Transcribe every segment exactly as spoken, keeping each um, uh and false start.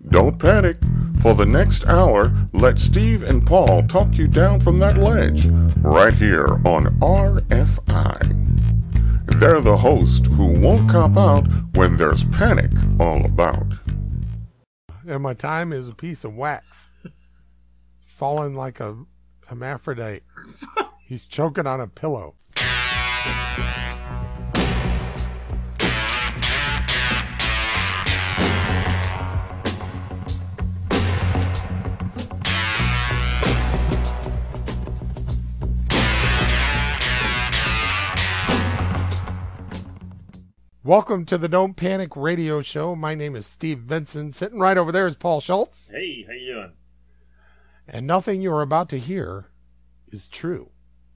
Don't panic. For the next hour, let Steve and Paul talk you down from that ledge, right here on R F I. They're the host who won't cop out when there's panic all about. And my time is a piece of wax. Falling like a hermaphrodite. He's choking on a pillow. Welcome to the Don't Panic Radio Show. My name is Steve Vincent. Sitting right over there is Paul Schultz. Hey, how you doing? And nothing you're about to hear is true.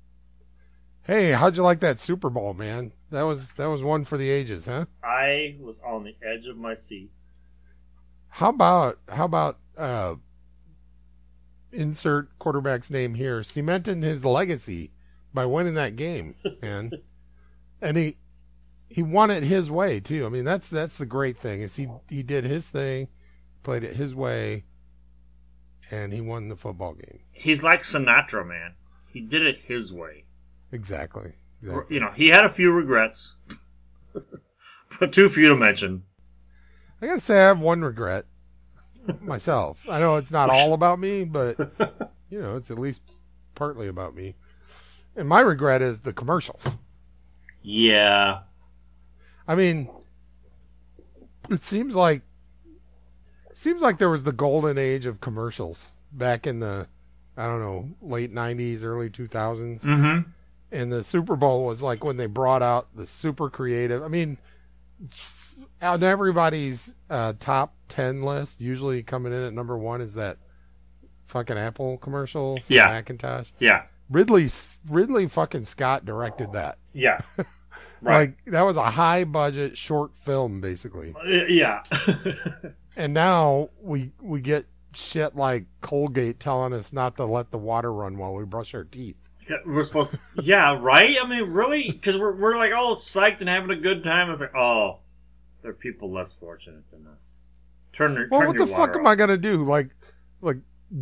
Hey, how'd you like that Super Bowl, man? That was that was one for the ages, huh? I was on the edge of my seat. How about how about uh, insert quarterback's name here, cementing his legacy by winning that game, man? And he. He won it his way too. I mean, that's that's the great thing is he he did his thing, played it his way, and he won the football game. He's like Sinatra, man. He did it his way. Exactly. exactly. You know, he had a few regrets, but too few to mention. I gotta say, I have one regret myself. I know it's not all about me, but you know, it's at least partly about me. And my regret is the commercials. Yeah. I mean, it seems like it seems like there was the golden age of commercials back in the, I don't know, late nineties, early two thousands. Mm-hmm. And the Super Bowl was like when they brought out the super creative. I mean, on everybody's uh, top ten list, usually coming in at number one is that fucking Apple commercial for yeah. Macintosh. Yeah. Ridley Ridley fucking Scott directed that. Yeah. Right. Like, that was a high-budget short film, basically. Uh, yeah. And now we we get shit like Colgate telling us not to let the water run while we brush our teeth. We're supposed to... Yeah, right? I mean, really? Because we're, we're like all psyched and having a good time. It's like, oh, there are people less fortunate than us. Turn your Well, turn what your the fuck water am off. I going to do? Like, like,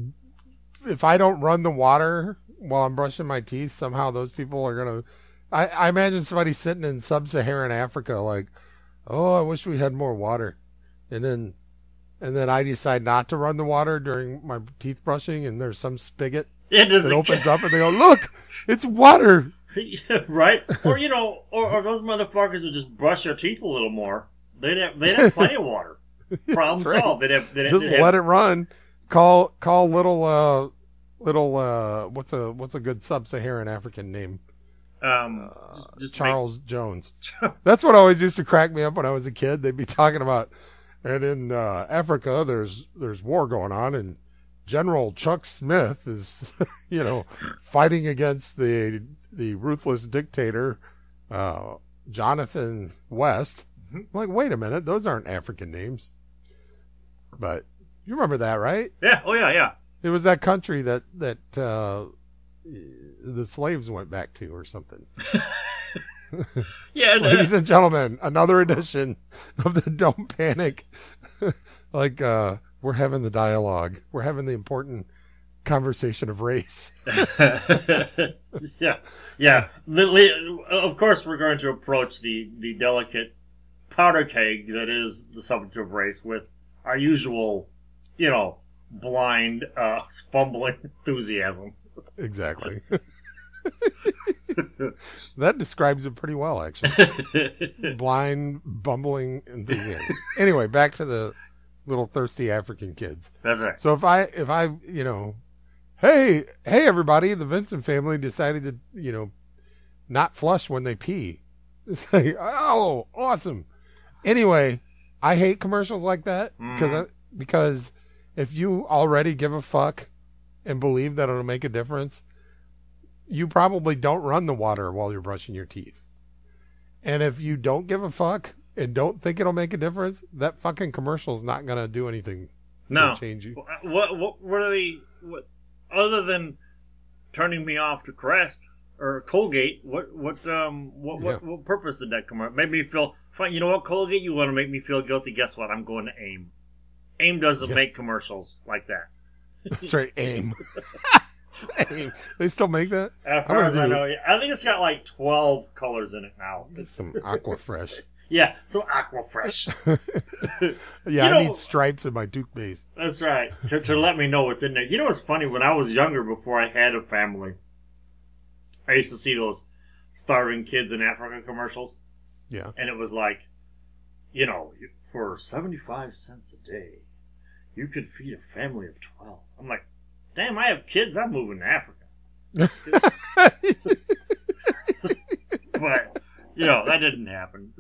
if I don't run the water while I'm brushing my teeth, somehow those people are going to... I, I imagine somebody sitting in sub-Saharan Africa like, oh, I wish we had more water. And then and then I decide not to run the water during my teeth brushing, and there's some spigot It that opens up, and they go, look, it's water. Right? Or, you know, or, or those motherfuckers would just brush their teeth a little more. They'd have, they'd have plenty of water. Problem right. solved. They'd have, they'd have, Just they'd let have, it run. Call call little, uh, little uh, what's a what's a good sub-Saharan African name? Um, Uh, just, just Charles Jones. That's what always used to crack me up when I was a kid. They'd be talking about, and in uh, Africa, there's there's war going on, and General Chuck Smith is, you know, fighting against the the ruthless dictator, uh, Jonathan West. Mm-hmm. I'm like, wait a minute, those aren't African names. But you remember that, right? Yeah. Oh yeah. Yeah. It was that country that that. Uh, the slaves went back to or something. Yeah. And, uh, Ladies and gentlemen, another edition of the Don't Panic. Like, uh, we're having the dialogue. We're having the important conversation of race. yeah. Yeah. The, of course, we're going to approach the, the delicate powder keg that is the subject of race with our usual, you know, blind, uh, fumbling enthusiasm. Exactly. That describes it pretty well, actually. Blind, bumbling enthusiasm. Anyway, back to the little thirsty African kids. That's right. So if I, if I, you know, hey, hey, everybody, the Vincent family decided to, you know, not flush when they pee. It's like, oh, awesome. Anyway, I hate commercials like that because Mhm. because if you already give a fuck and believe that it'll make a difference, you probably don't run the water while you're brushing your teeth. And if you don't give a fuck and don't think it'll make a difference, that fucking commercial's not going to do anything No. to change you. What, what, what are they, what, other than turning me off to Crest or Colgate, what, what, um, what, what, Yeah. what purpose did that come out? Made me feel, fine, you know what, Colgate, you want to make me feel guilty? Guess what? I'm going to AIM. AIM doesn't Yeah. make commercials like that. That's right, AIM. AIM. They still make that? As far I'm as gonna I do- know, yeah. I think it's got like twelve colors in it now. Some Aquafresh. Yeah, so Aquafresh. Yeah, You I know- need stripes in my toothpaste. That's right. To, to let me know what's in there. You know what's funny? When I was younger, before I had a family, I used to see those starving kids in Africa commercials. Yeah. And it was like, you know, for seventy-five cents a day, you could feed a family of twelve. I'm like, damn, I have kids. I'm moving to Africa. But, you know, that didn't happen.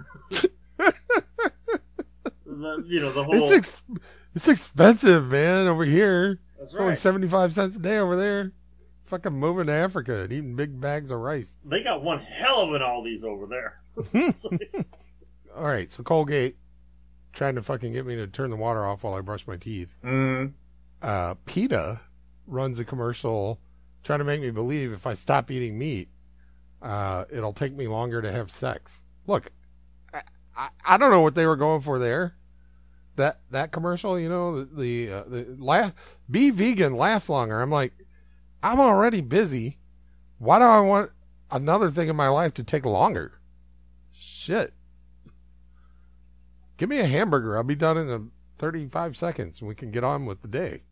The, you know, the whole... It's ex- it's expensive, man, over here. That's It's only right. seventy-five cents a day over there. Fucking moving to Africa and eating big bags of rice. They got one hell of an Aldi's over there. All right, so Colgate trying to fucking get me to turn the water off while I brush my teeth. Mm. Uh, PETA runs a commercial trying to make me believe if I stop eating meat, uh, it'll take me longer to have sex. Look, I, I, I don't know what they were going for there. That that commercial, you know, the the, uh, the la- be vegan lasts longer. I'm like, I'm already busy. Why do I want another thing in my life to take longer? Shit. Give me a hamburger. I'll be done in a thirty-five seconds and we can get on with the day.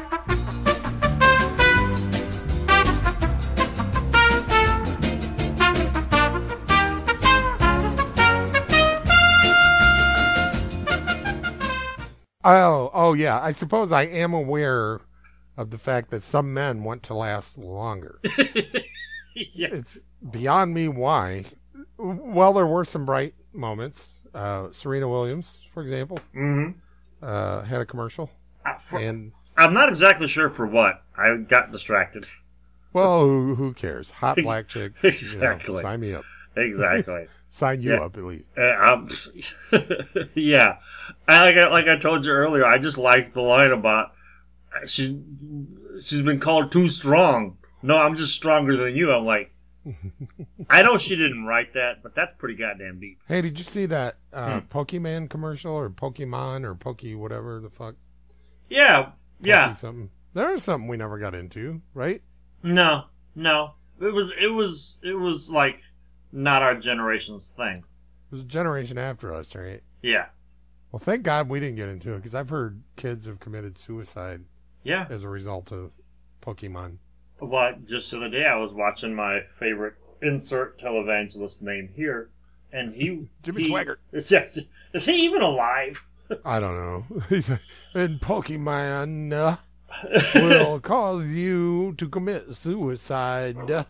Oh, oh yeah. I suppose I am aware of the fact that some men want to last longer. Yeah. It's beyond me why. Well, there were some bright moments. Uh, Serena Williams, for example, Mm-hmm. uh, had a commercial. Uh, for- And, I'm not exactly sure for what. I got distracted. well, who, who cares? Hot black chick. you know, Exactly. sign me up. Exactly. Sign you Yeah. up, at least. Uh, um, yeah. I, like, I, like I told you earlier, I just liked the line about she, she's been called too strong. No, I'm just stronger than you. I'm like, I know she didn't write that, but that's pretty goddamn deep. Hey, did you see that uh, Hmm. Pokemon commercial or Pokemon or Poke whatever the fuck? Yeah. Yeah. Poke something. There was something we never got into, right? No. No. It was, it was, it was like not our generation's thing. It was a generation after us, right? Yeah. Well, thank God we didn't get into it because I've heard kids have committed suicide Yeah. as a result of Pokemon. Well, just the other day I was watching my favorite insert televangelist name here, and he Jimmy he, Swaggart. It's just, is he even alive? I don't know. He's like, and Pokemon uh, will cause you to commit suicide.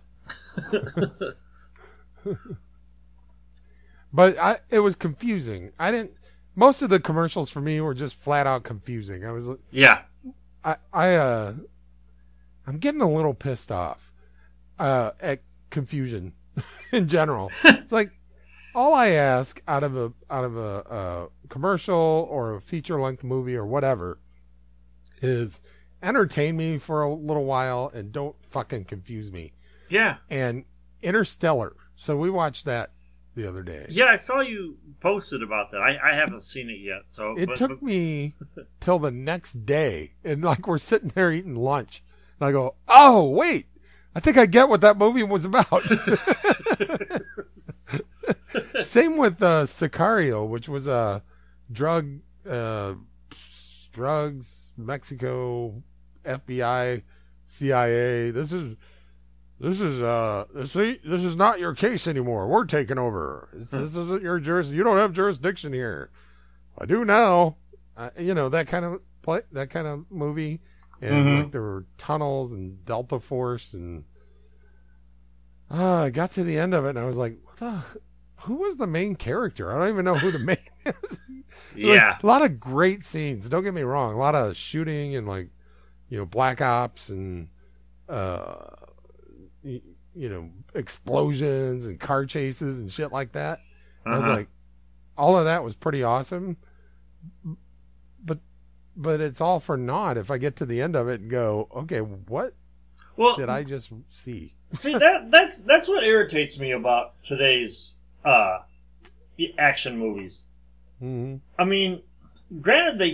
But I, it was confusing. I didn't. Most of the commercials for me were just flat out confusing. I was, Yeah. I, I, uh, I'm getting a little pissed off uh, at confusion in general. It's like all I ask out of a out of a, a commercial or a feature length movie or whatever is entertain me for a little while and don't fucking confuse me. Yeah. And Interstellar. So we watched that the other day. Yeah, I saw you posted about that. I, I haven't seen it yet. So It but, took but- me till the next day, and like we're sitting there eating lunch, and I go, "Oh wait, I think I get what that movie was about." Same with uh, Sicario, which was a drug, uh, drugs, Mexico, F B I, C I A. This is. This is uh this this is not your case anymore. We're taking over. This, this isn't your juris. You don't have jurisdiction here. I do now. Uh, you know that kind of play, that kind of movie, and Mhm. like there were tunnels and Delta Force, and uh, I got to the end of it, and I was like, what the, who was the main character? I don't even know who the main. There was yeah. a lot of great scenes. Don't get me wrong. A lot of shooting and like, you know, black ops and uh, you, you know, explosions and car chases and shit like that. I was Uh-huh. like, all of that was pretty awesome, but but it's all for naught if I get to the end of it and go, okay, what Well, did I just see? see that that's that's what irritates me about today's uh action movies. Mm-hmm. I mean, granted they got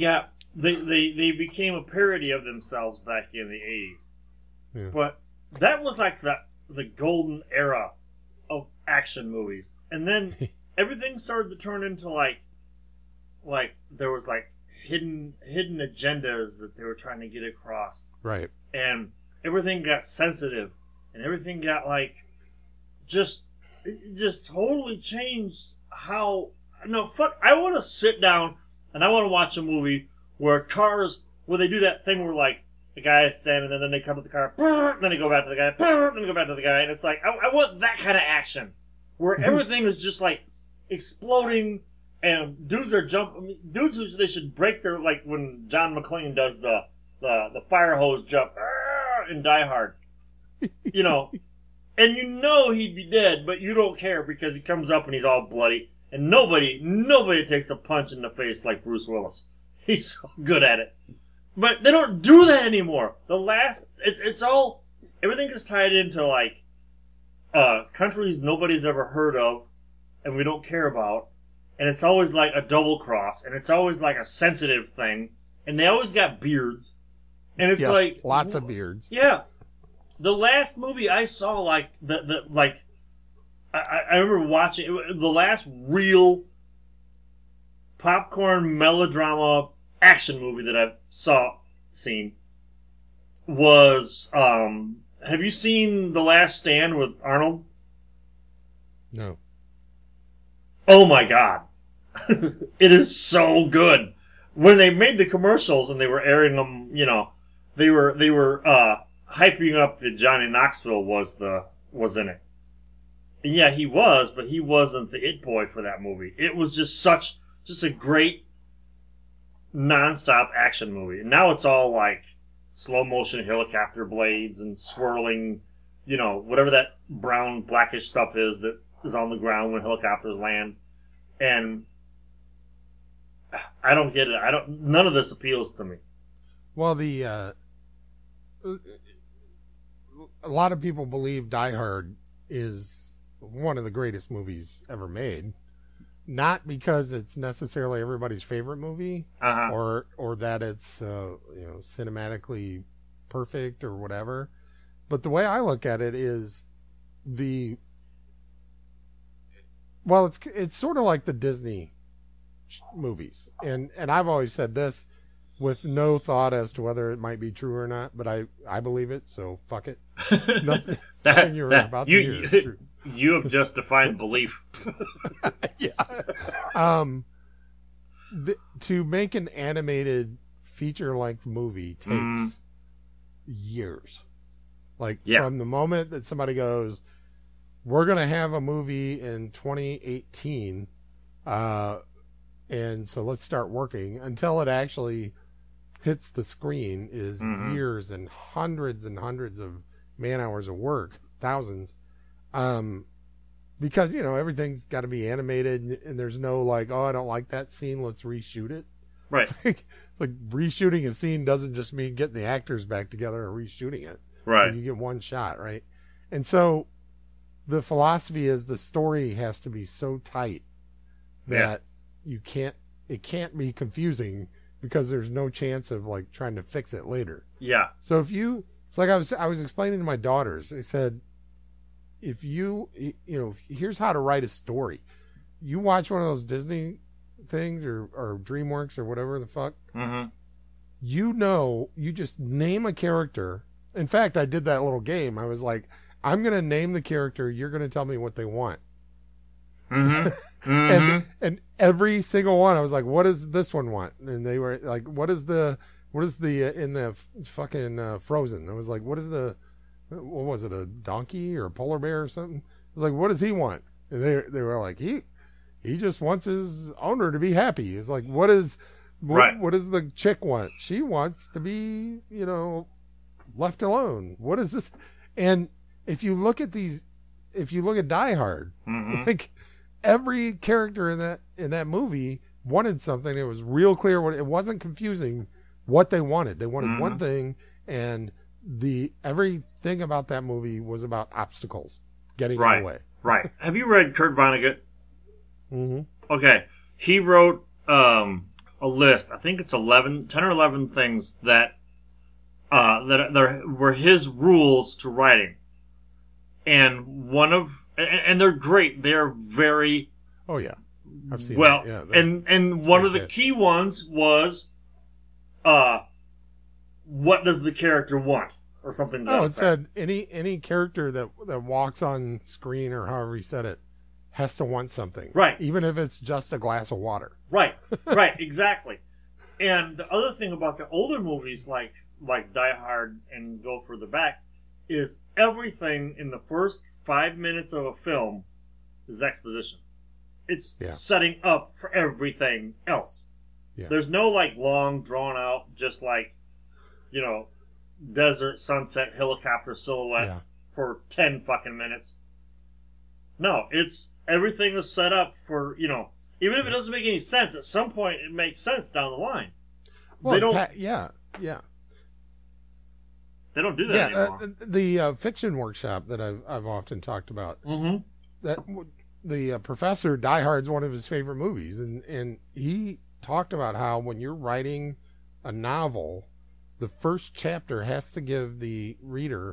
they, they they became a parody of themselves back in the eighties. Yeah. But that was like the the golden era of action movies, and then everything started to turn into like like there was like hidden hidden agendas that they were trying to get across, Right. and everything got sensitive, and everything got like just it just totally changed how. No, fuck. I want to sit down and I want to watch a movie where cars, where they do that thing where like the guy is standing and then they come to the car, then they go back to the guy, then they go back to the guy, and it's like I, I want that kind of action where everything is just like exploding and dudes are jumping. I mean, dudes, they should break their, like when John McClane does the the the fire hose jump in Die Hard, you know, and you know he'd be dead, but you don't care because he comes up and he's all bloody. And nobody, nobody takes a punch in the face like Bruce Willis. He's so good at it. But they don't do that anymore. The last, it's it's all, everything is tied into like, uh, countries nobody's ever heard of, and we don't care about. And it's always like a double cross, and it's always like a sensitive thing. And they always got beards. And it's Yeah, like lots of beards. Yeah. The last movie I saw, like, the, the like, I, I remember watching it, the last real popcorn melodrama action movie that I saw seen was um have you seen The Last Stand with Arnold? No. Oh my god. It is so good. When they made the commercials and they were airing them, you know, they were they were uh hyping up that Johnny Knoxville was the was in it. Yeah, he was, but he wasn't the it boy for that movie. It was just such, just a great non-stop action movie. And now it's all like slow motion helicopter blades and swirling, you know, whatever that brown blackish stuff is that is on the ground when helicopters land. And I don't get it. I don't. None of this appeals to me. Well, the uh, a lot of people believe Die Hard is one of the greatest movies ever made, not because it's necessarily everybody's favorite movie, Uh-huh. or or that it's uh, you know cinematically perfect or whatever, but the way I look at it is the well, it's it's sort of like the Disney movies, and and I've always said this with no thought as to whether it might be true or not, but I I believe it, so fuck it. Nothing, That- nothing you're that- about to you- hear is true. You have just defined belief. Yeah. Um, th- to make an animated feature-length movie takes Mm. years. Like Yeah. from the moment that somebody goes, "We're going to have a movie in twenty eighteen," uh, and so let's start working until it actually hits the screen is Mhm. years and hundreds and hundreds of man hours of work, thousands. Um, because you know everything's got to be animated, and, and there's no like, oh, I don't like that scene, let's reshoot it. Right. It's like, it's like reshooting a scene doesn't just mean getting the actors back together and reshooting it. Right. And you get one shot, right? And so the philosophy is the story has to be so tight that you can't, it can't be confusing because there's no chance of like trying to fix it later. Yeah. So if you, it's like I was, I was explaining to my daughters, I said, if you, you know, here's how to write a story. You watch one of those Disney things or, or DreamWorks or whatever the fuck, Mm-hmm. you know, you just name a character. In fact, I did that little game. I was like, I'm going to name the character. You're going to tell me what they want. Mm-hmm. And mm-hmm. and every single one, I was like, what does this one want? And they were like, what is the, what is the, uh, in the f- fucking uh, Frozen? I was like, what is the, what was it, a donkey or a polar bear or something? I was like, what does he want? And they they were like, he, he just wants his owner to be happy. It's like, what is, what, Right. what does the chick want? She wants to be, you know, left alone. What is this? And if you look at these, if you look at Die Hard, Mm-hmm. like every character in that in that movie wanted something. It was real clear what it wasn't confusing what they wanted. They wanted Mhm. one thing, and the everything about that movie was about obstacles getting in Right. the way. Right. Have you read Kurt Vonnegut? Mm-hmm. Okay. He wrote um, a list. I think it's eleven, ten or eleven things that uh, that there were his rules to writing, and one of and, and they're great. They're very Oh yeah, I've seen well, that. Yeah, that- and and one of the fantastic. key ones was, uh, what does the character want, or something. to that Oh, it effect. said any any character that that walks on screen or however he said it has to want something, Right. Even if it's just a glass of water. Right, right, exactly. And the other thing about the older movies, like like Die Hard and Go Further Back, is everything in the first five minutes of a film is exposition. It's Yeah. setting up for everything else. Yeah. There's no like long drawn out, just like, you know, desert sunset helicopter silhouette Yeah. for ten fucking minutes. No, it's everything is set up for, you know, even if it doesn't make any sense, at some point it makes sense down the line. Well, they don't pa- yeah, yeah, they don't do that yeah. anymore. Uh, the uh, fiction workshop that I've I've often talked about. mm-hmm. That w- the uh, professor, Die Hard's one of his favorite movies, and and he talked about how when you're writing a novel, the first chapter has to give the reader.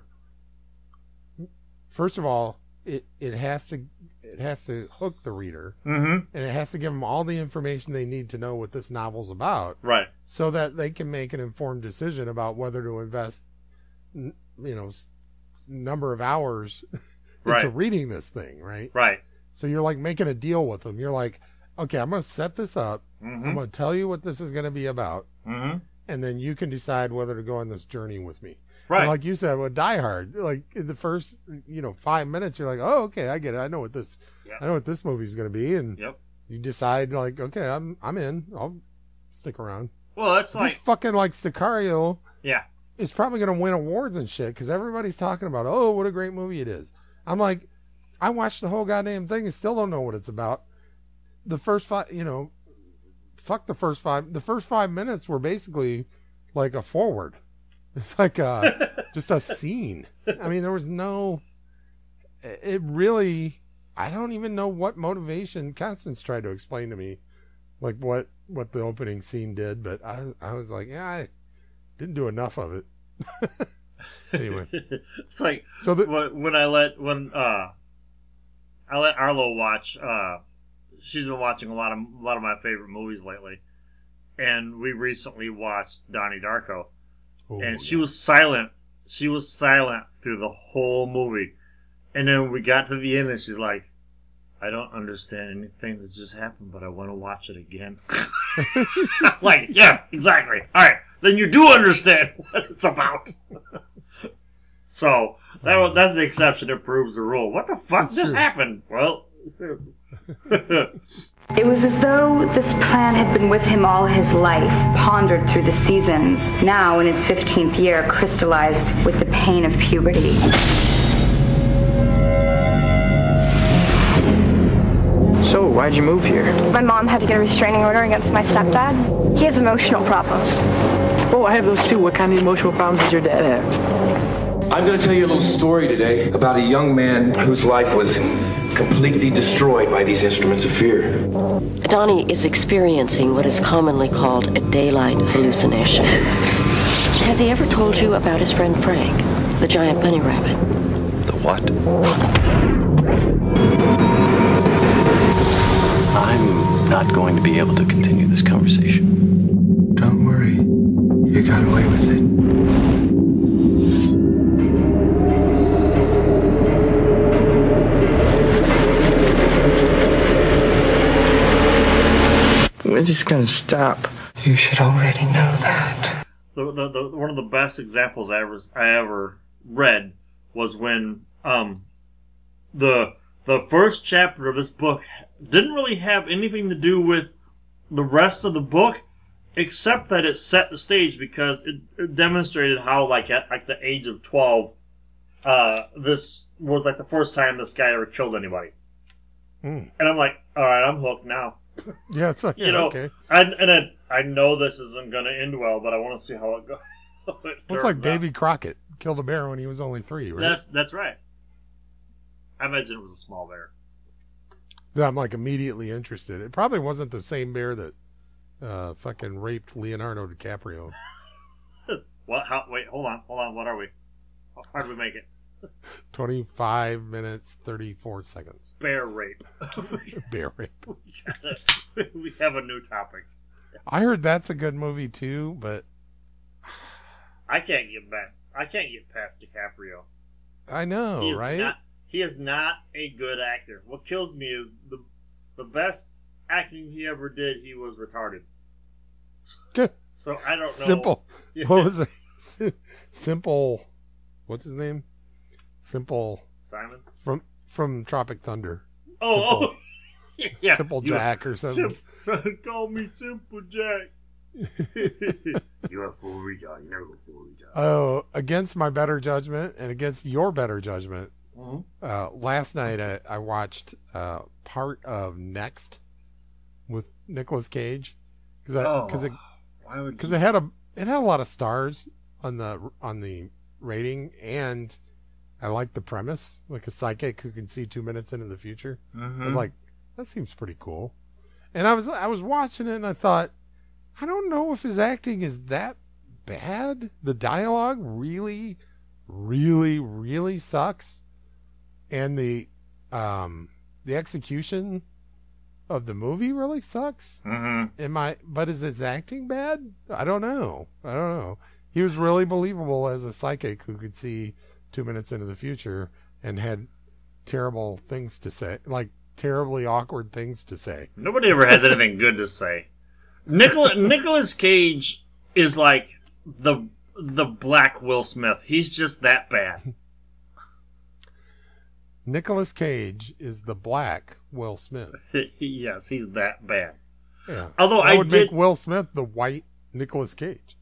First of all, it it has to it has to hook the reader, Mm-hmm. and it has to give them all the information they need to know what this novel's about, Right. so that they can make an informed decision about whether to invest, n- you know, s- number of hours Right. into reading this thing, right? Right. So you're like making a deal with them. You're like, okay, I'm going to set this up. Mm-hmm. I'm going to tell you what this is going to be about, Mm-hmm. and then you can decide whether to go on this journey with me. Right. And like you said, with Die Hard, like in the first, you know, five minutes, you're like, oh, okay, I get it. I know what this, Yep. I know what this movie's going to be, and Yep. you decide like, okay, I'm, I'm in. I'll stick around. Well, that's This like fucking like Sicario yeah. is probably going to win awards and shit because everybody's talking about, oh, what a great movie it is. I'm like, I watched the whole goddamn thing and still don't know what it's about. The first five, you know, fuck the first five. The first five minutes were basically like a forward. It's like a, just a scene. I mean, there was no. It really. I don't even know what motivation. Constance tried to explain to me, like what what the opening scene did, but I I was like, yeah, I didn't do enough of it. Anyway, It's like so the, when when I let when uh I let Arlo watch. Uh, she's been watching a lot of a lot of my favorite movies lately, and we recently watched Donnie Darko, oh, and she was silent. She was silent through the whole movie, and then we got to the end, and she's like, "I don't understand anything that just happened, but I want to watch it again." Like, yes, exactly. All right, then you do understand what it's about. So that was, that's the exception that proves the rule. What the fuck That's just true. happened? Well, It was as though this plan had been with him all his life, pondered through the seasons, now in his fifteenth year, crystallized with the pain of puberty. So, why'd you move here? My mom had to get a restraining order against my stepdad. He has emotional problems. Oh, I have those too. What kind of emotional problems does your dad have? I'm going to tell you a little story today about a young man whose life was completely destroyed by these instruments of fear. Donnie is experiencing what is commonly called a daylight hallucination. Has he ever told you about his friend Frank, the giant bunny rabbit? The what? I'm not going to be able to continue this conversation. Don't worry. You got away with it. We're just gonna stop. You should already know that. the, the, the, one of the best examples I ever I ever read was when um the the first chapter of this book didn't really have anything to do with the rest of the book, except that it set the stage because it, it demonstrated how like at like the age of twelve, uh, this was like the first time this guy ever killed anybody. Mm. And I'm like, all right, I'm hooked now. yeah, it's like, You yeah, know, okay. I, and I, I know this isn't going to end well, but I want to see how it goes. Well, it's like Davy Crockett killed a bear when he was only three, right? That's that's right. I imagine it was a small bear. I'm like immediately interested. It probably wasn't the same bear that uh, fucking raped Leonardo DiCaprio. What? How? Wait, hold on, hold on. What are we? How did we make it? twenty-five minutes, thirty-four seconds. Bear rape. Bear rape. We have a new topic. I heard that's a good movie too, but I can't get past. I can't get past DiCaprio. I know, he is right? Not, he is not a good actor. What kills me is the the best acting he ever did. He was retarded. Good. So I don't know. Simple. What was it? Simple. What's his name? Simple. Simon from from Tropic Thunder. Oh, Simple, oh. Yeah. Simple Jack or something. Sim- call me Simple Jack. You're a full retard. You never go full retard. Oh, against my better judgment and against your better judgment. Mm-hmm. Uh, last night I, I watched uh, part of Next with Nicolas Cage because oh, it why would because you... it had a it had a lot of stars on the on the rating, and I liked the premise, like a psychic who can see two minutes into the future. Mm-hmm. I was like, that seems pretty cool. And I was I was watching it and I thought, I don't know if his acting is that bad. The dialogue really, really, really sucks. And the um the execution of the movie really sucks. Mm-hmm. Am I but is his acting bad? I don't know. I don't know. He was really believable as a psychic who could see two minutes into the future and had terrible things to say, like terribly awkward things to say. Nobody ever has anything good to say. Nicolas Nicolas Cage is like the the black Will Smith. He's just that bad. Nicolas Cage is the black Will Smith. Yes, he's that bad. Yeah. Although that I would did... make Will Smith the white Nicolas Cage.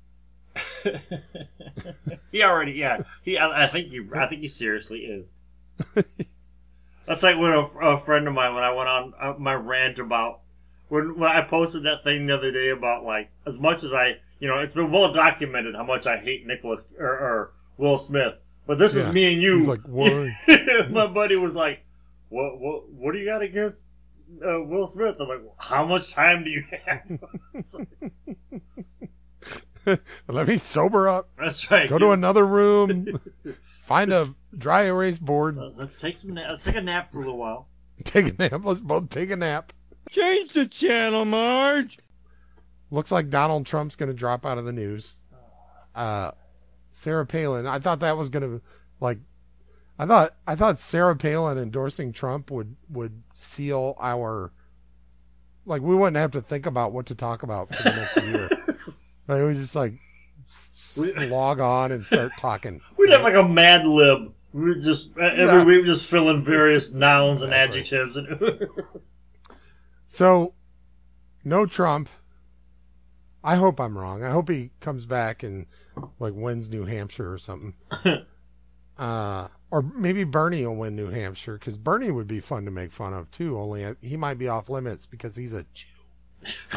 He already, yeah. He, I, I think he, I think he seriously is. That's like when a, a friend of mine, when I went on uh, my rant about when when I posted that thing the other day about like as much as I, you know, it's been well documented how much I hate Nicholas or, or Will Smith, but this Yeah. is me and you. He's like, why? My buddy was like, "What, what, what do you got against uh, Will Smith?" I'm like, "How much time do you have?" It's like, Let me sober up. that's right. Go to another room. Find a dry erase board. Uh, let's take some. Na- let's take a nap for a little while. Take a nap. Let's both take a nap. Change the channel, Marge. Looks like Donald Trump's going to drop out of the news. Uh, Sarah Palin. I thought that was going to like. I thought I thought Sarah Palin endorsing Trump would would seal our. Like we wouldn't have to think about what to talk about for the next year. Right, we just like log on and start talking. We'd have like a Mad Lib. We'd just every Yeah. week just fill in various nouns and adjectives. And So, no Trump. I hope I'm wrong. I hope he comes back and like wins New Hampshire or something. uh, or maybe Bernie will win New Hampshire because Bernie would be fun to make fun of too. Only he might be off limits because he's a Jew.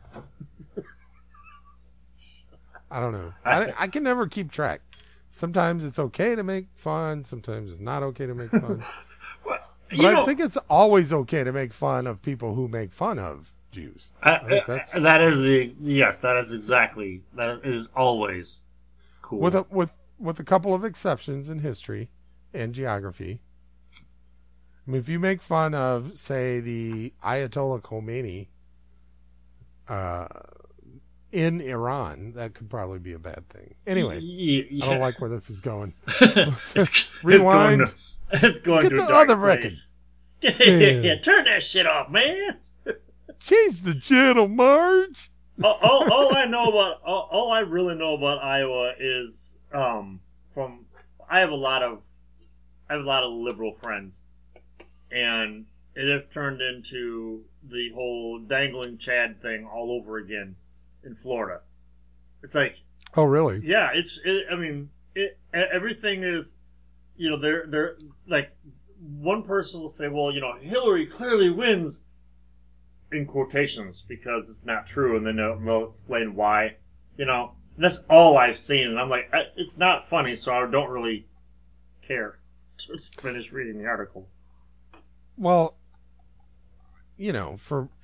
I don't know. I, I can never keep track. Sometimes it's okay to make fun. Sometimes it's not okay to make fun. well, but you I know, think it's always okay to make fun of people who make fun of Jews. I, Right? That's, that is the yes. That is exactly that is always cool. with a with with a couple of exceptions in history and geography. I mean, if you make fun of, say, the Ayatollah Khomeini uh, in Iran, that could probably be a bad thing. Anyway, Y- yeah. I don't like where this is going. It's Rewind. going to, it's going Get to the a dark other place. record. yeah, Yeah. turn that shit off, man. Change the channel, Marge. all, all, all I know about all, all I really know about Iowa is um from I have a lot of I have a lot of liberal friends, and it has turned into the whole dangling Chad thing all over again in Florida. It's like, Oh, really? yeah, it's it, I mean it everything is, you know, they're they're like one person will say, well, you know, Hillary clearly wins in quotations because it's not true, and then they'll, they'll explain why. You know, and that's all I've seen, and I'm like, I, it's not funny, so I don't really care to finish reading the article. Well, you know, for for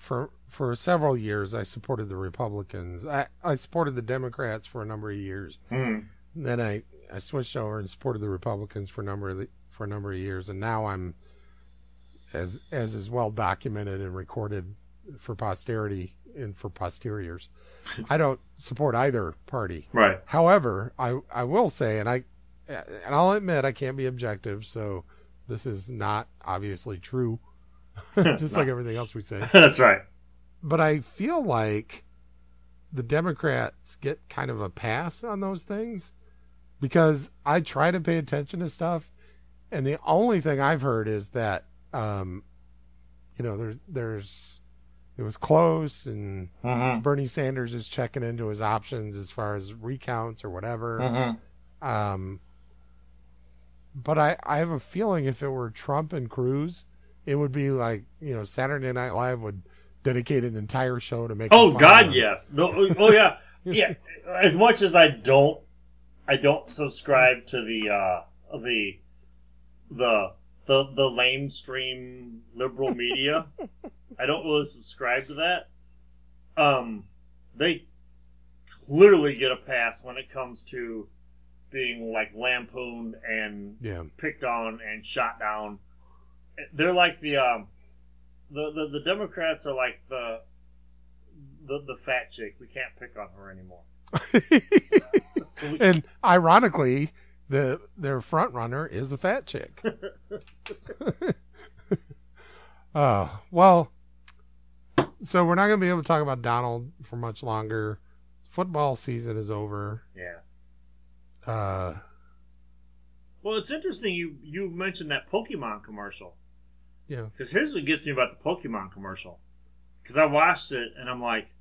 for several years, I supported the Republicans. I, I supported the Democrats for a number of years. Mm. Then I, I switched over and supported the Republicans for a number of the, for a number of years, and now I'm, as as is well documented and recorded for posterity and for posteriors, I don't support either party. Right. However, I I will say, and I and I'll admit I can't be objective, so this is not obviously true, just like everything else we say. That's right. But I feel like the Democrats get kind of a pass on those things because I try to pay attention to stuff, and the only thing I've heard is that, um, you know, there's there's it was close, and mm-hmm. Bernie Sanders is checking into his options as far as recounts or whatever. Mm-hmm. Um, but I, I have a feeling if it were Trump and Cruz, it would be like, you know, Saturday Night Live would dedicate an entire show to make. Oh God, yes. No, oh yeah, yeah. As much as I don't, I don't subscribe to the uh, the the the the lamestream liberal media. I don't really subscribe to that. Um, they clearly get a pass when it comes to being like lampooned and yeah. picked on and shot down. They're like the um, the, the the Democrats are like the the the fat chick. We can't pick on her anymore. so we, and ironically, the their front runner is a fat chick. Oh, well, so we're not going to be able to talk about Donald for much longer. Football season is over. Yeah. Uh, well, it's interesting you, you mentioned that Pokemon commercial. Yeah. Because here's what gets me about the Pokemon commercial. Because I watched it, and I'm like,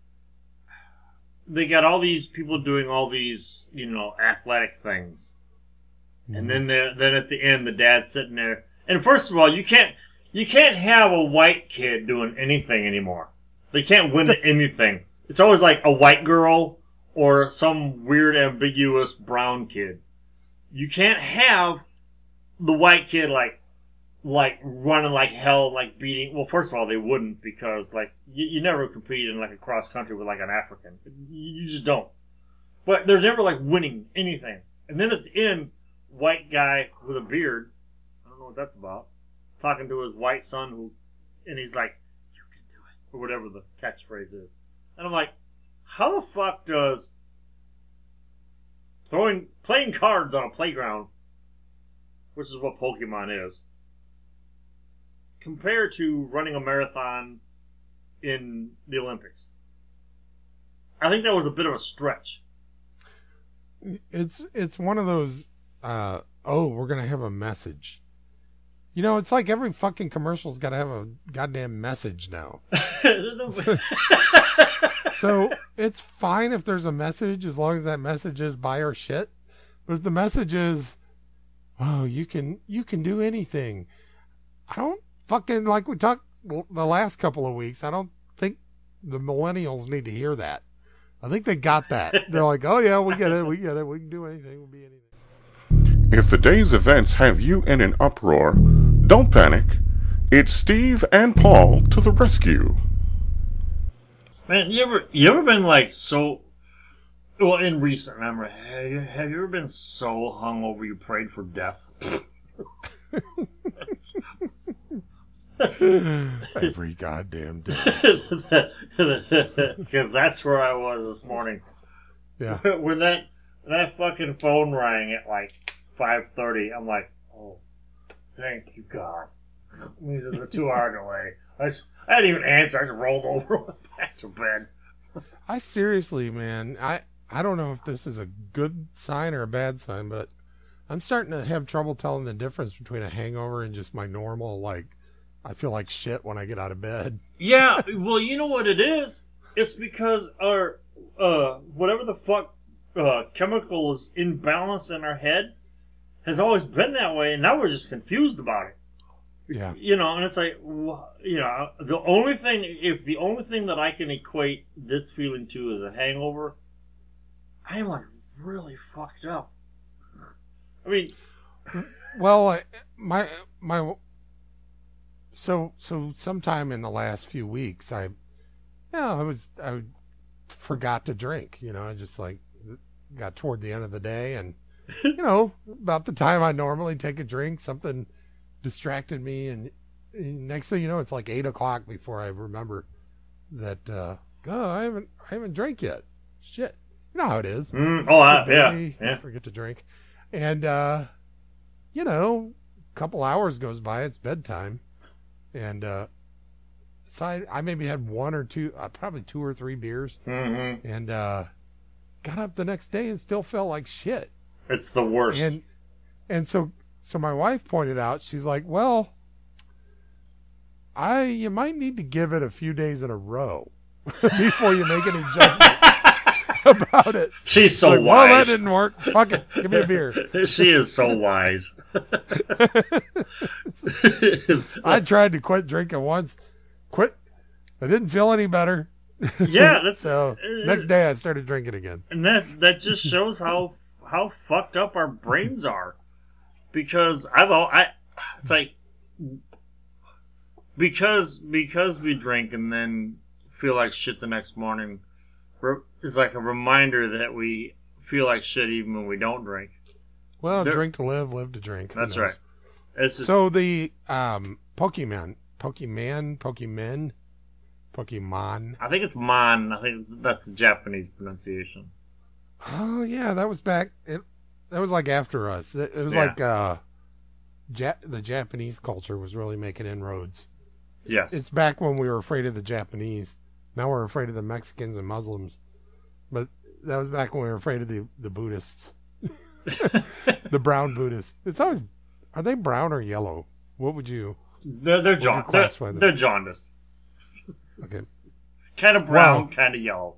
they got all these people doing all these, you know, athletic things. Mm-hmm. And then they're- then at the end, the dad's sitting there. And first of all, you can't you can't have a white kid doing anything anymore. They can't win anything. It's always like a white girl or some weird, ambiguous brown kid. You can't have the white kid like like running like hell, like beating. Well, first of all, they wouldn't because like you, you never compete in like a cross country with like an African. You, you just don't. But they're never like winning anything. And then at the end, white guy with a beard. I don't know what that's about. Talking to his white son, who, and he's like, "You can do it," or whatever the catchphrase is. And I'm like, how the fuck does throwing playing cards on a playground, which is what Pokemon is, compare to running a marathon in the Olympics? I think that was a bit of a stretch. It's it's one of those. Uh, oh, we're gonna have a message. You know, it's like every fucking commercial's got to have a goddamn message now. So it's fine if there's a message as long as that message is buy our shit. But if the message is, oh, you can you can do anything. I don't fucking, like we talked the last couple of weeks, I don't think the millennials need to hear that. I think they got that. They're like, oh yeah, we get it, we get it, we can do anything, we'll be anything. If the day's events have you in an uproar, don't panic. It's Steve and Paul to the rescue. Man, you ever you ever been like so? Well, in recent memory, have you, have you ever been so hungover you prayed for death? Every goddamn day. Because that's where I was this morning. Yeah. When that that fucking phone rang at like five thirty, I'm like, oh, thank you, God. It means there's a two-hour delay. I, just, I didn't even answer. I just rolled over and went back to bed. I seriously, man, I, I don't know if this is a good sign or a bad sign, but I'm starting to have trouble telling the difference between a hangover and just my normal, like, I feel like shit when I get out of bed. Yeah, well, you know what it is? It's because our, uh, whatever the fuck uh, chemical is in balance in our head has always been that way, and now we're just confused about it. Yeah. You know, and it's like, you know, the only thing, if the only thing that I can equate this feeling to is a hangover, I am like really fucked up. I mean, well, my, my, so, so sometime in the last few weeks, I, yeah, I was I forgot to drink. You know, I just like got toward the end of the day, and you know, about the time I normally take a drink, something distracted me, and, and next thing you know, it's like eight o'clock before I remember that. Uh, oh, I haven't I haven't drank yet. Shit, you know how it is. Mm, oh, I, busy, yeah, yeah. Forget to drink, and uh, you know, a couple hours goes by. It's bedtime, and uh, so I, I maybe had one or two, uh, probably two or three beers, mm-hmm. and uh, got up the next day and still felt like shit. It's the worst. And and so so my wife pointed out, she's like, well, I you might need to give it a few days in a row before you make any judgment about it. She's so like, wise. Well, that didn't work. Fuck it. Give me a beer. She is so wise. I tried to quit drinking once. Quit. I didn't feel any better. Yeah, that's so next day I started drinking again. And that that just shows how how fucked up our brains are. Because I've all I it's like because because we drink and then feel like shit the next morning is like a reminder that we feel like shit even when we don't drink. Well, there, drink to live, live to drink. That's right. It's just, so the um, Pokemon, Pokemon, Pokemon, Pokemon. I think it's Mon. I think that's the Japanese pronunciation. Oh yeah, that was back. It, that was like after us. It, it was yeah. like uh, ja- the Japanese culture was really making inroads. Yes, it's back when we were afraid of the Japanese. Now we're afraid of the Mexicans and Muslims. But that was back when we were afraid of the the Buddhists, the brown Buddhists. It's always are they brown or yellow? What would you? They're they're, jaund- they're, they're jaundiced. Okay. Kind of brown, well, kind of yellow.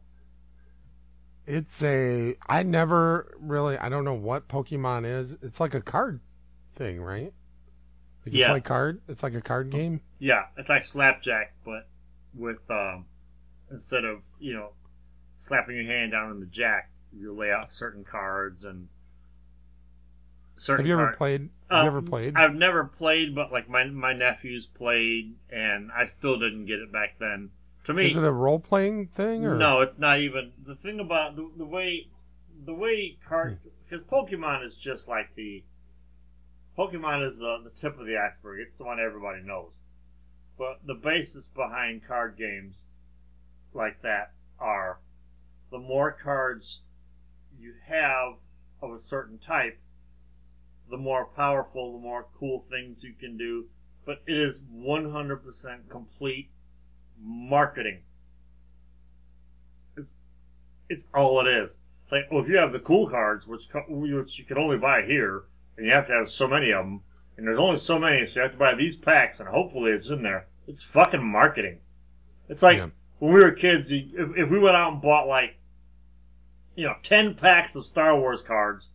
It's a. I never really. I don't know what Pokemon is. It's like a card thing, right? Like you yeah. play card. It's like a card game. Yeah, it's like Slapjack, but with um, instead of you know, slapping your hand down on the jack, you lay out certain cards and. Certain Have you ever card. played? Have um, you ever played? I've never played, but like my my nephews played, and I still didn't get it back then. To me, is it a role playing thing? Or? No, it's not even. The thing about the, the way the way card because Pokemon is just like the Pokemon is the the tip of the iceberg. It's the one everybody knows. But the basis behind card games like that are the more cards you have of a certain type, the more powerful, the more cool things you can do. But it is one hundred percent complete marketing. It's, it's all it is. It's like, well, if you have the cool cards, which, which you can only buy here, and you have to have so many of them, and there's only so many, so you have to buy these packs, and hopefully it's in there. It's fucking marketing. It's like, yeah. when we were kids, if, if we went out and bought, like, you know, ten packs of Star Wars cards,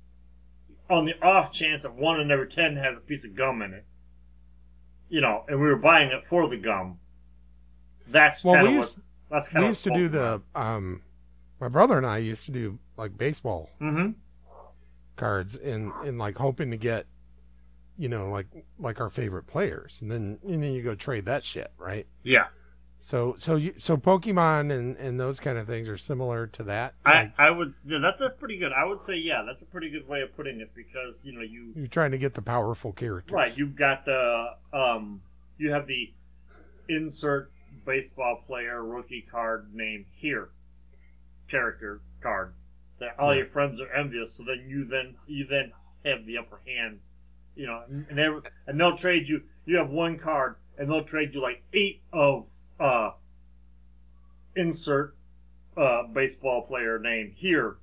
on the off chance that one in every ten has a piece of gum in it, you know, and we were buying it for the gum, that's well, kind we of used, what, that's kind we of used to do the, um, my brother and I used to do, like, baseball mm-hmm. cards, and, and, like, hoping to get, you know, like, like our favorite players, and then, and then you go trade that shit, right? Yeah. So, so you, so Pokemon and, and those kind of things are similar to that. I, like, I would, yeah, that's a pretty good, I would say, yeah, that's a pretty good way of putting it, because, you know, you... You're trying to get the powerful characters. Right, you've got the, um, you have the insert baseball player rookie card name here, character card, that all yeah. your friends are envious, so then you then, you then have the upper hand, you know, and they, and they'll trade you, you have one card, and they'll trade you like eight of Uh, insert uh, baseball player name here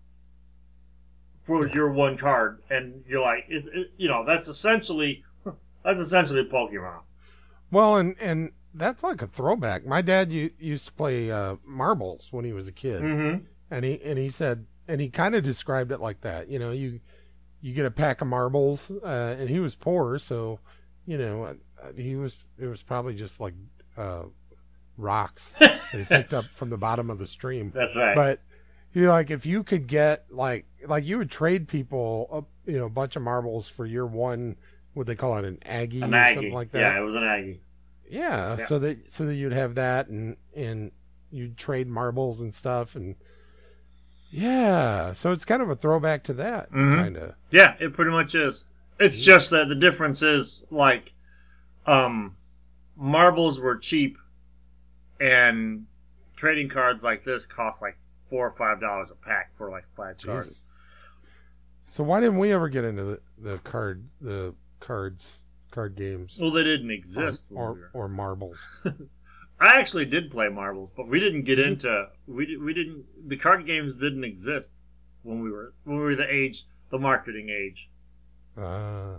for your one card, and you're like, is it, you know, that's essentially that's essentially Pokemon. Well, and and that's like a throwback. My dad u- used to play uh, marbles when he was a kid, mm-hmm. and he and he said, and he kind of described it like that. You know, you you get a pack of marbles, uh, and he was poor, so you know, he was it was probably just like. Uh, rocks that he picked up from the bottom of the stream. That's right. But you know, like if you could get like like you would trade people a, you know a bunch of marbles for your one, what they call it, an Aggie an or Aggie. something like that. Yeah, it was an Aggie. Yeah, yeah, so that so that you'd have that, and and you'd trade marbles and stuff, and yeah, so it's kind of a throwback to that, mm-hmm. kind of. Yeah, it pretty much is. It's mm-hmm. just that the difference is, like, um, marbles were cheap, and trading cards like this cost like four or five dollars a pack for like five Jesus. cards. So why didn't we ever get into the, the card the cards card games? Well, they didn't exist. Or or, we or marbles. I actually did play marbles, but we didn't get mm-hmm. into we did, we didn't the card games didn't exist when we were when we were the age the marketing age. Uh,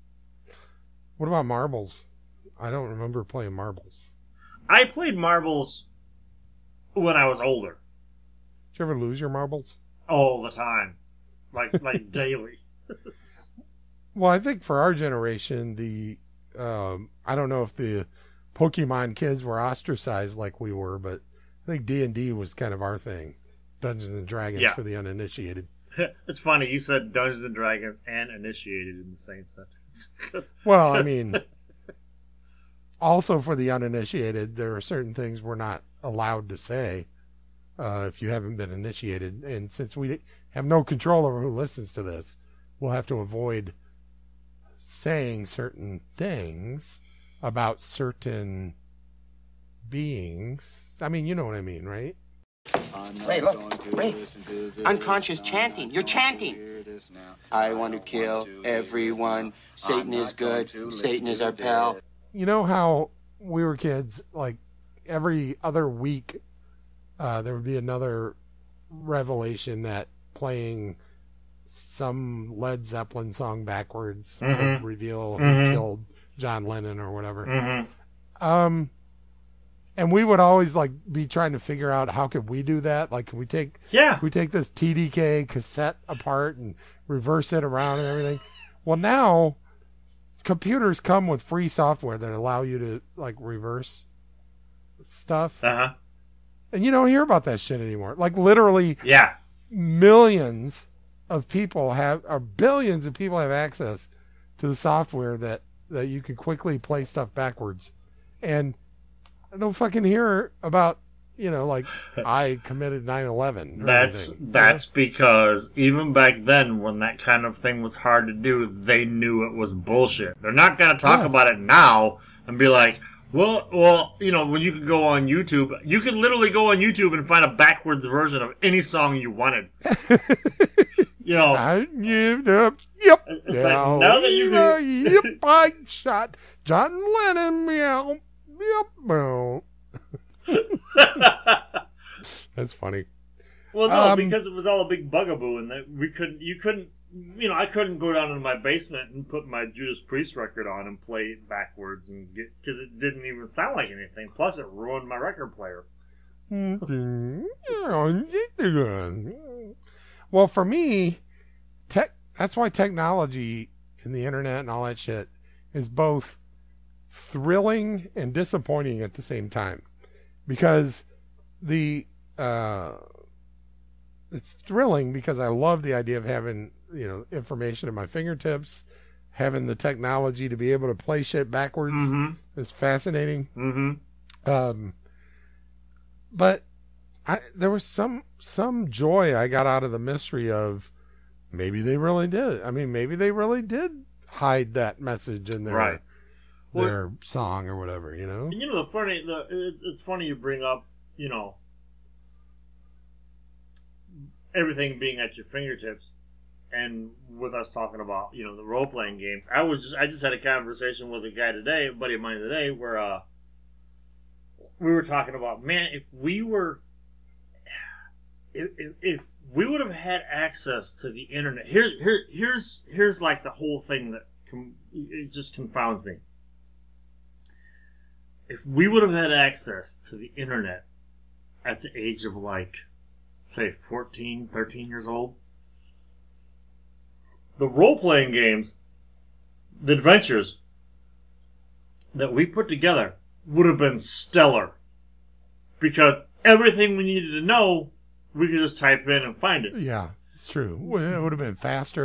what about marbles? I don't remember playing marbles. I played marbles when I was older. Did you ever lose your marbles? All the time. Like like daily. Well, I think for our generation, the um, I don't know if the Pokemon kids were ostracized like we were, but I think D and D was kind of our thing. Dungeons and Dragons yeah. for the uninitiated. It's funny, you said Dungeons and Dragons and initiated in the same sentence. Well, I mean, also for the uninitiated, there are certain things we're not allowed to say uh, if you haven't been initiated. And since we have no control over who listens to this, we'll have to avoid saying certain things about certain beings. I mean, you know what I mean, right? Ray, look. Ray, unconscious chanting. You're chanting. I want to kill everyone. Satan is good. Satan is our pal. You know how we were kids, like every other week, uh, there would be another revelation that playing some Led Zeppelin song backwards mm-hmm. would reveal who mm-hmm. killed John Lennon or whatever. Mm-hmm. Um, and we would always like be trying to figure out how could we do that? Like, can we take yeah we take this T D K cassette apart and reverse it around and everything? Well, now computers come with free software that allow you to like reverse stuff. Uh-huh. And you don't hear about that shit anymore. Like literally yeah. millions of people have, or billions of people have access to the software that, that you can quickly play stuff backwards. And I don't fucking hear about, you know, like I committed nine eleven. That's anything. that's yeah. because even back then, when that kind of thing was hard to do, they knew it was bullshit. They're not going to talk yeah. about it now and be like, well, well, you know, when you could go on YouTube, you could literally go on YouTube and find a backwards version of any song you wanted. You know, I give up. Yep. It's now, like now that you can... yep, I shot John Lennon. Meow. Yep. Meow. That's funny. Well, no, um, because it was all a big bugaboo, and that we couldn't. You couldn't. You know, I couldn't go down in my basement and put my Judas Priest record on and play it backwards and get because it didn't even sound like anything. Plus, it ruined my record player. Well, for me, tech, that's why technology and the internet and all that shit is both thrilling and disappointing at the same time. Because the uh, it's thrilling because I love the idea of having, you know, information at my fingertips, having the technology to be able to play shit backwards. Mm-hmm. It's fascinating. Mm-hmm. Um, but I, there was some some joy I got out of the mystery of maybe they really did. I mean, maybe they really did hide that message in their right. their well, song or whatever. You know. You know, the funny, the it, it's funny you bring up, you know, everything being at your fingertips, and with us talking about, you know, the role playing games. I was just I just had a conversation with a guy today, a buddy of mine today, where uh, we were talking about, man, if we were. If, if, if we would have had access to the internet, here's here, here's here's like the whole thing that com, it just confounds me. If we would have had access to the internet at the age of like, say, fourteen, thirteen years old, the role-playing games, the adventures that we put together would have been stellar. Because everything we needed to know, we could just type in and find it. Yeah, it's true. It would have been faster.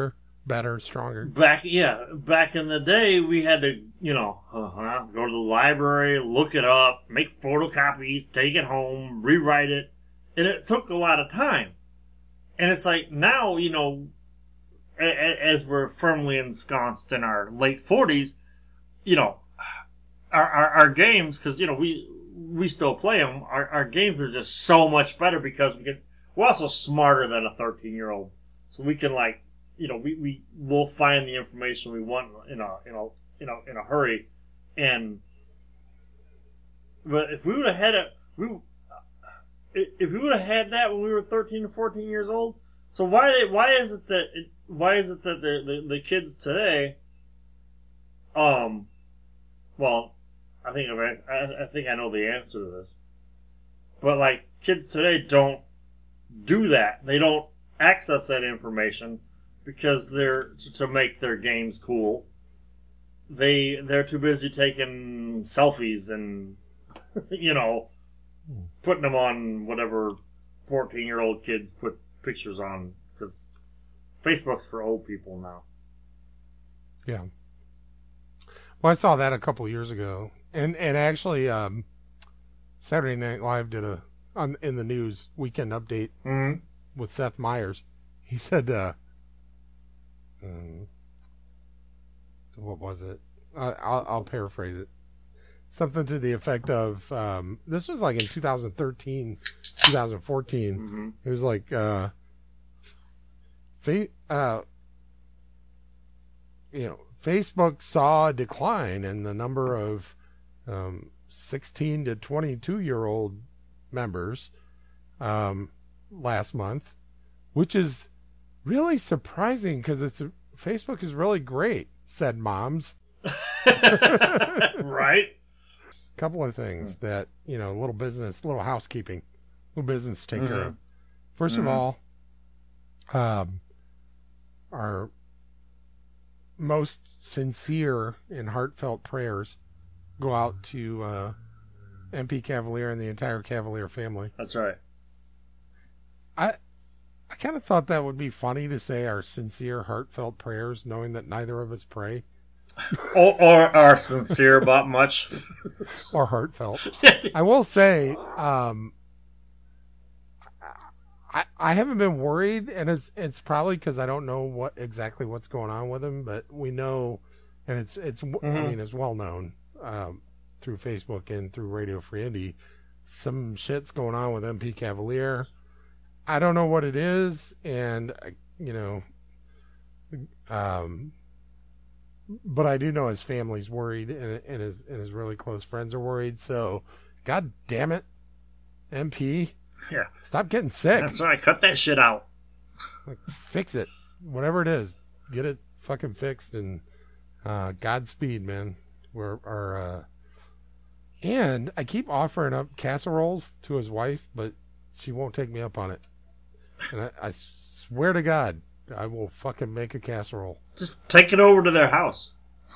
better, stronger. Back, yeah, back in the day, we had to, you know, uh-huh, go to the library, look it up, make photocopies, take it home, rewrite it, and it took a lot of time. And it's like now, you know, a- a- as we're firmly ensconced in our late forties, you know, our our, our games, because you know we we still play them. Our our games are just so much better because we can. We're also smarter than a thirteen year old, so we can like. You know, we, we will find the information we want in a in a in a in a hurry, and but if we would have had it, we if we would have had that when we were thirteen or fourteen years old. So why why is it that it, why is it that the, the the kids today, um, well, I think I I think I know the answer to this, but like kids today don't do that. They don't access that information. Because they're to, to make their games cool, they they're too busy taking selfies and you know putting them on whatever fourteen year old kids put pictures on because Facebook's for old people now. Yeah. Well, I saw that a couple of years ago, and and actually, um, Saturday Night Live did a on in the news weekend update mm-hmm. with Seth Meyers. He said. Uh, Um, what was it? I, I'll, I'll paraphrase it. Something to the effect of, um, this was like in two thousand thirteen, two thousand fourteen. Mm-hmm. It was like, uh, fa- uh, you know, Facebook saw a decline in the number of um, sixteen to twenty-two year old members um, last month, which is really surprising because it's Facebook is really great, said moms. Right. A couple of things that, you know, little business, little housekeeping, little business to take mm-hmm. care of. First mm-hmm. of all, um, our most sincere and heartfelt prayers go out to uh, M P Cavalier and the entire Cavalier family. That's right. I I kind of thought that would be funny to say our sincere, heartfelt prayers, knowing that neither of us pray. or, or are sincere about much. Or heartfelt. I will say, um, I I haven't been worried, and it's it's probably because I don't know what exactly what's going on with him, but we know, and it's it's mm-hmm. I mean it's well known um, through Facebook and through Radio Free Indy, some shit's going on with M P Cavalier. I don't know what it is, and you know, um, but I do know his family's worried, and, and his and his really close friends are worried. So, God damn it, M P, yeah, stop getting sick. That's right. Cut that shit out. Like, fix it, whatever it is, get it fucking fixed, and uh, Godspeed, man. We're our uh, and I keep offering up casseroles to his wife, but she won't take me up on it. And I, I swear to God, I will fucking make a casserole. Just take it over to their house.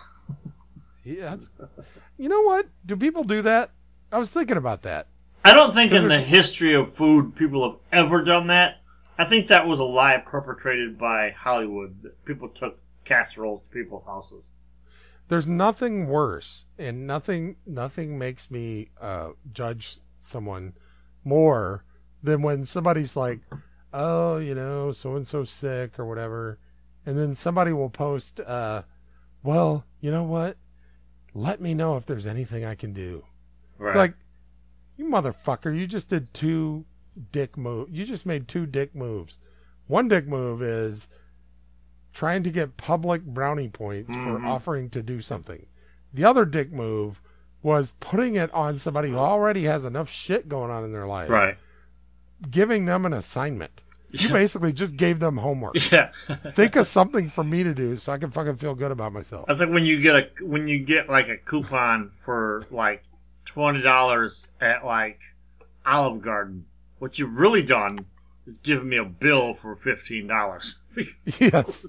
Yeah, that's, you know what? Do people do that? I was thinking about that. I don't think in the history of food people have ever done that. I think that was a lie perpetrated by Hollywood. That people took casseroles to people's houses. There's nothing worse, and nothing nothing makes me uh, judge someone more than when somebody's like, oh, you know, so-and-so's sick or whatever. And then somebody will post, uh, well, you know what? Let me know if there's anything I can do. Right. It's like, you motherfucker, you just did two dick moves. You just made two dick moves. One dick move is trying to get public brownie points mm-hmm. for offering to do something. The other dick move was putting it on somebody who already has enough shit going on in their life. Right. Giving them an assignment. You basically just gave them homework. Yeah. Think of something for me to do so I can fucking feel good about myself. That's like when you get a when you get like a coupon for like twenty dollars at like Olive Garden. What you've really done is giving me a bill for fifteen dollars. Yes.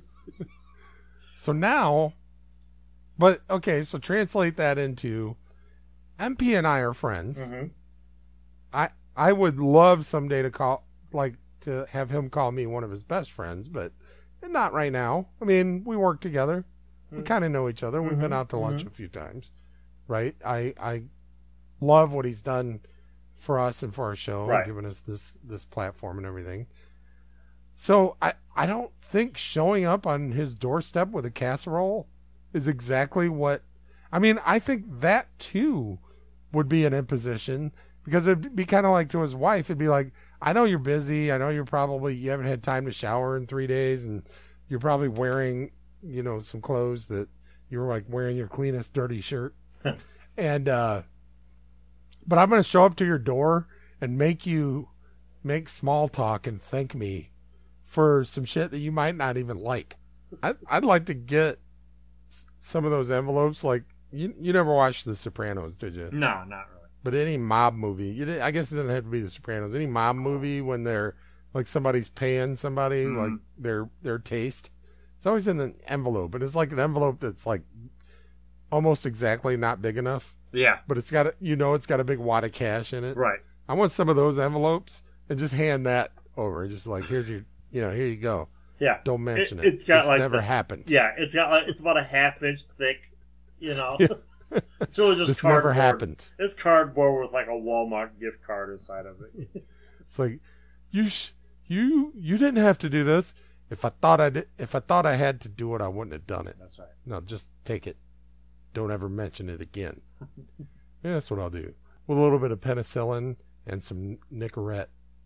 So now, but okay, so translate that into M P and I are friends. Mm-hmm. I I would love someday to call, like, to have him call me one of his best friends, but not right now. I mean, we work together. We Mm-hmm. kind of know each other. We've Mhm. been out to lunch Mhm. a few times, right? I I love what he's done for us and for our show, Right. giving us this this platform and everything. So I I don't think showing up on his doorstep with a casserole is exactly what. I mean, I think that too would be an imposition, because it'd be kind of like to his wife. It'd be like, I know you're busy. I know you're probably you haven't had time to shower in three days, and you're probably wearing, you know, some clothes that you're like wearing your cleanest dirty shirt. and uh but I'm going to show up to your door and make you make small talk and thank me for some shit that you might not even like. I'd, I'd like to get some of those envelopes. Like, you you never watched The Sopranos, did you? No, not really. But any mob movie, you did, I guess it doesn't have to be The Sopranos. Any mob movie when they're like somebody's paying somebody Mhm. like their their taste, it's always in an envelope, and it's like an envelope that's like almost exactly not big enough. Yeah. But it's got a, you know it's got a big wad of cash in it. Right. I want some of those envelopes and just hand that over. Just like, here's your, you know, here you go. Yeah. Don't mention it, it. It's got It's like never the- happened. Yeah, it's got like it's about a half inch thick. You know. Yeah. It's really just This cardboard. never happened. It's cardboard with like a Walmart gift card inside of it. It's like, you sh- you you didn't have to do this. If I thought I did, if I thought I had to do it, I wouldn't have done it. That's right. No, just take it. Don't ever mention it again. Yeah, that's what I'll do. With a little bit of penicillin and some Nicorette.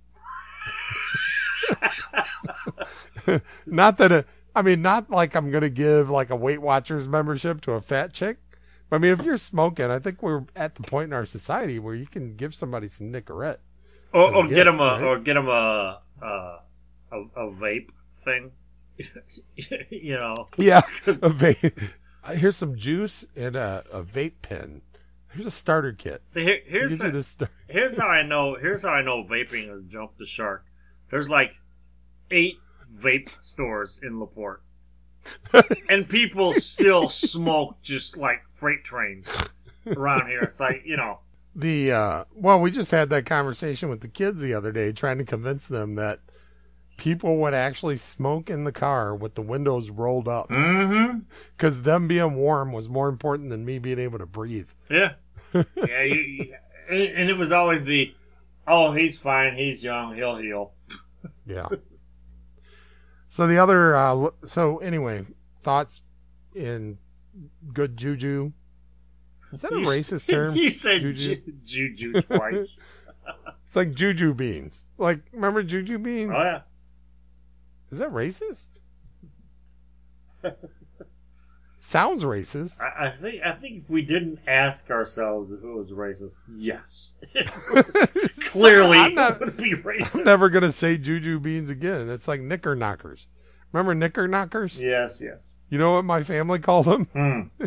Not that it, I mean, not like I'm going to give like a Weight Watchers membership to a fat chick. But I mean, if you're smoking, I think we're at the point in our society where you can give somebody some Nicorette. Or, as a or get gift, them a right? or get them a a, a, a vape thing. You know. Yeah, a vape. Here's some juice and a, a vape pen. Here's a starter kit. So here, here's Gives you a- the star- here's how I know. Here's how I know vaping has jumped the shark. There's like eight vape stores in LaPorte, and people still smoke just like freight trains around here. It's like, you know. The uh, well, we just had that conversation with the kids the other day, trying to convince them that people would actually smoke in the car with the windows rolled up, Mm-hmm. because them being warm was more important than me being able to breathe. Yeah. Yeah. You, you, and and it was always the, oh, he's fine. He's young. He'll heal. Yeah. So the other, uh, l- so anyway, thoughts in good juju. Is that a He- racist term? He said Juju? ju- juju twice. It's like juju beans. Like, remember juju beans? Oh yeah. Is that racist? Sounds racist. I, I think I think if we didn't ask ourselves if it was racist, yes, clearly I'm not- it would be racist. I'm never gonna say juju beans again. It's like knicker knockers. Remember knicker knockers? Yes, yes. You know what my family called them? Hmm.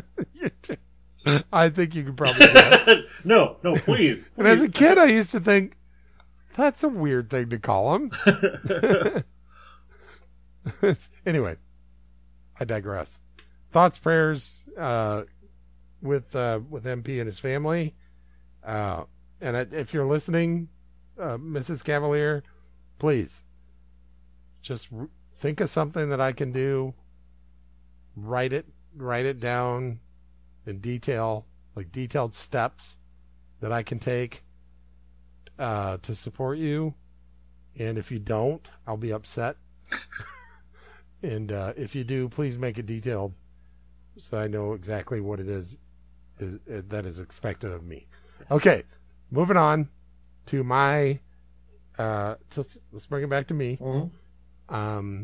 I think you could probably guess. no, no, please. And as a please. kid, I used to think that's a weird thing to call them. Anyway, I digress. Thoughts, prayers uh, with uh, with M P and his family. Uh, and I- if you're listening, uh, Missus Cavalier, please just r- think of something that I can do. Write it, write it down in detail, like detailed steps that I can take uh, to support you. And if you don't, I'll be upset. And uh, if you do, please make it detailed so I know exactly what it is, is uh, that is expected of me. Okay, moving on to my. Uh, so let's, let's bring it back to me. Mm-hmm. Um.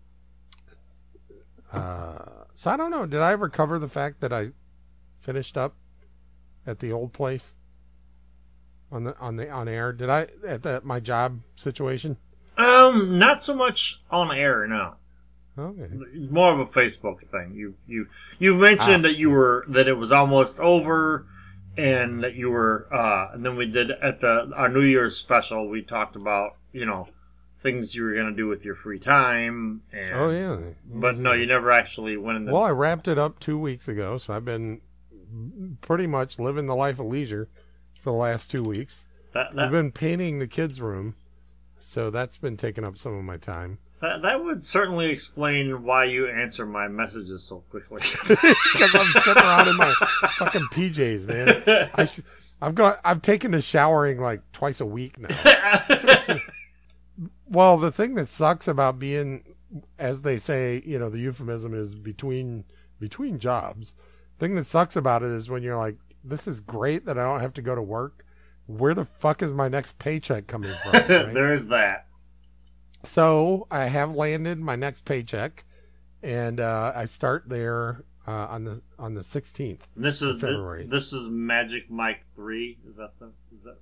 Uh. So I don't know. Did I ever cover the fact that I finished up at the old place on the on the on air? Did I at the, my job situation? Um, not so much on air, no. Okay. It's more of a Facebook thing. You you you mentioned Ah. that you were that it was almost over, and that you were. Uh, and then we did at the our New Year's special. We talked about you know things you were gonna do with your free time. And, Oh yeah. But no, you never actually went in the. Well, I wrapped it up two weeks ago, so I've been pretty much living the life of leisure for the last two weeks. that, that, I've been painting the kids' room, so that's been taking up some of my time. That, that would certainly explain why you answer my messages so quickly. Because I'm sitting around in my fucking P Js, man. I sh- I've got. I'm taking to showering like twice a week now. Well, the thing that sucks about being, as they say, you know, the euphemism is between between jobs. The thing that sucks about it is when you're like, this is great that I don't have to go to work. Where the fuck is my next paycheck coming from? Right? There's that. So I have landed my next paycheck, and uh, I start there uh, on the on the sixteenth. This is of February. This is Magic Mike three. Is that the? Is that?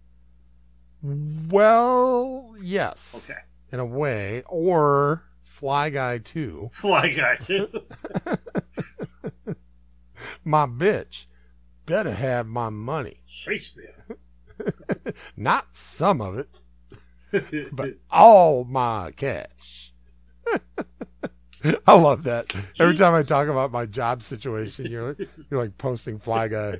Well, yes. Okay. In a way, or Fly Guy two. Fly Guy two. My bitch better have my money. Shakespeare. Not some of it. But all my cash. I love that. Every time I talk about my job situation, you're you're like posting Fly Guy.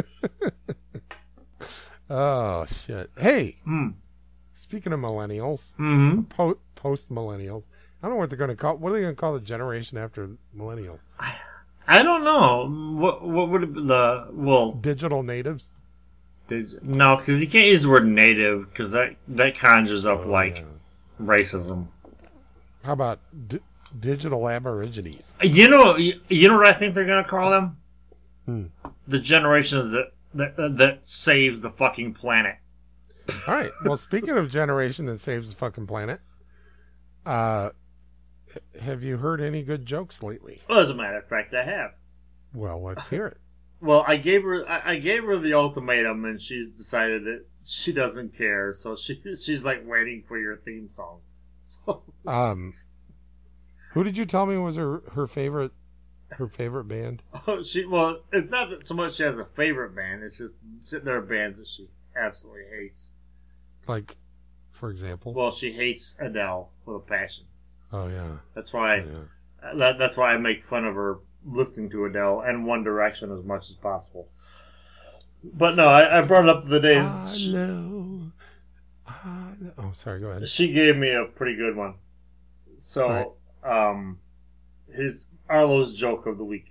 Oh shit! Hey, mm. Speaking of millennials, mm-hmm. po- post millennials, I don't know what they're going to call. What are they going to call the generation after millennials? I, I don't know. What what would it be the well digital natives? Did, no, because you can't use the word native because that, that conjures up, oh, like, yeah. racism. How about d- digital aborigines? You know you, you know what I think they're going to call them? Hmm. The generations that, that, that saves the fucking planet. All right. Well, speaking of generation that saves the fucking planet, uh, have you heard any good jokes lately? Well, as a matter of fact, I have. Well, let's hear it. Well, I gave her I gave her the ultimatum, and she's decided that she doesn't care. So she she's like waiting for your theme song. So. Um, who did you tell me was her, her favorite her favorite band? Oh, she well, it's not so much she has a favorite band. It's just there are bands that she absolutely hates. Like, for example. Well, she hates Adele with a passion. Oh yeah. That's why. Oh, yeah. that, that's why I make fun of her. Listening to Adele and One Direction as much as possible. But no, I, I brought it up the other day. I know. I know. Oh, sorry, go ahead. She gave me a pretty good one. So, right. um, his Arlo's joke of the week.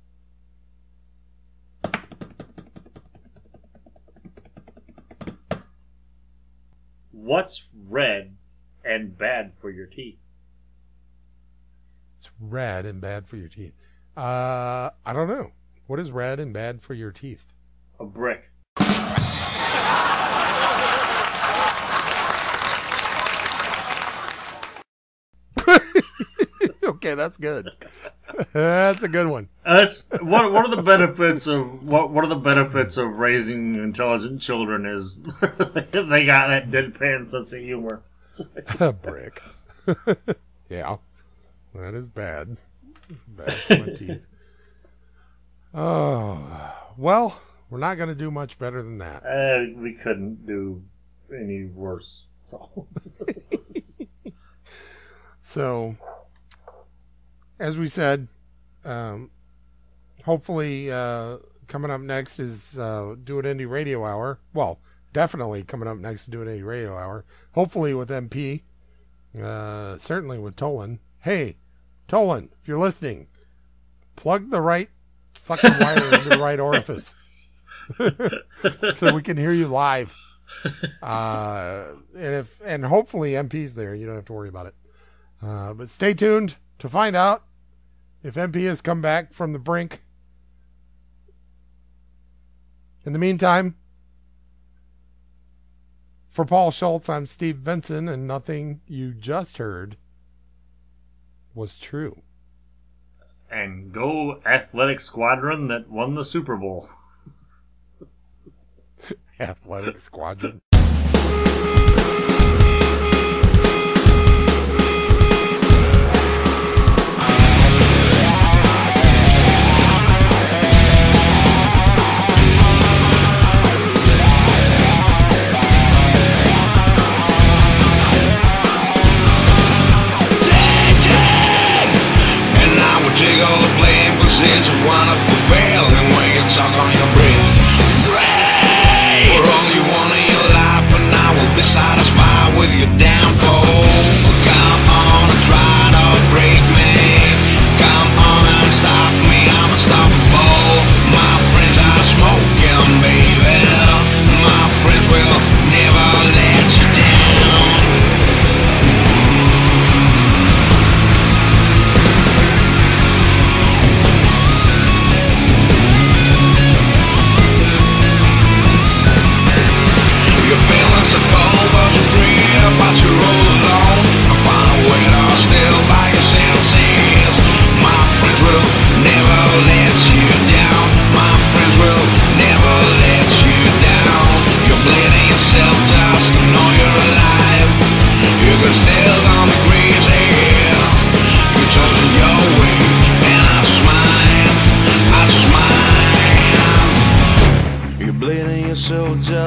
What's red and bad for your teeth? It's red and bad for your teeth. Uh, I don't know. What is red and bad for your teeth? A brick. Okay, that's good. That's a good one. That's one. One of the benefits of what. One of the benefits of raising intelligent children is they got that deadpan sense of humor. A brick. Yeah, that is bad. Bad for my teeth. Oh, well, we're not going to do much better than that. Uh, we couldn't do any worse. So, so as we said, um, hopefully uh, coming up next is uh, Do It Indie Radio Hour. Well, definitely coming up next to Do It Indie Radio Hour. Hopefully with M P. Uh, certainly with Tolan. Hey, Tolan, if you're listening, plug the right fucking wire into the right orifice so we can hear you live. Uh, and if and hopefully M P's there. You don't have to worry about it. Uh, but stay tuned to find out if M P has come back from the brink. In the meantime, for Paul Schultz, I'm Steve Vinson, and nothing you just heard was true. And go Athletic Squadron that won the Super Bowl. Athletic Squadron. Take all the blame, cause it's a wonderful failing when you talk on your breath. Pray for all you want in your life, and I will be satisfied with your downfall. Come on.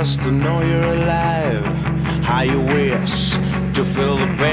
just to know you're alive. How you wish to feel the pain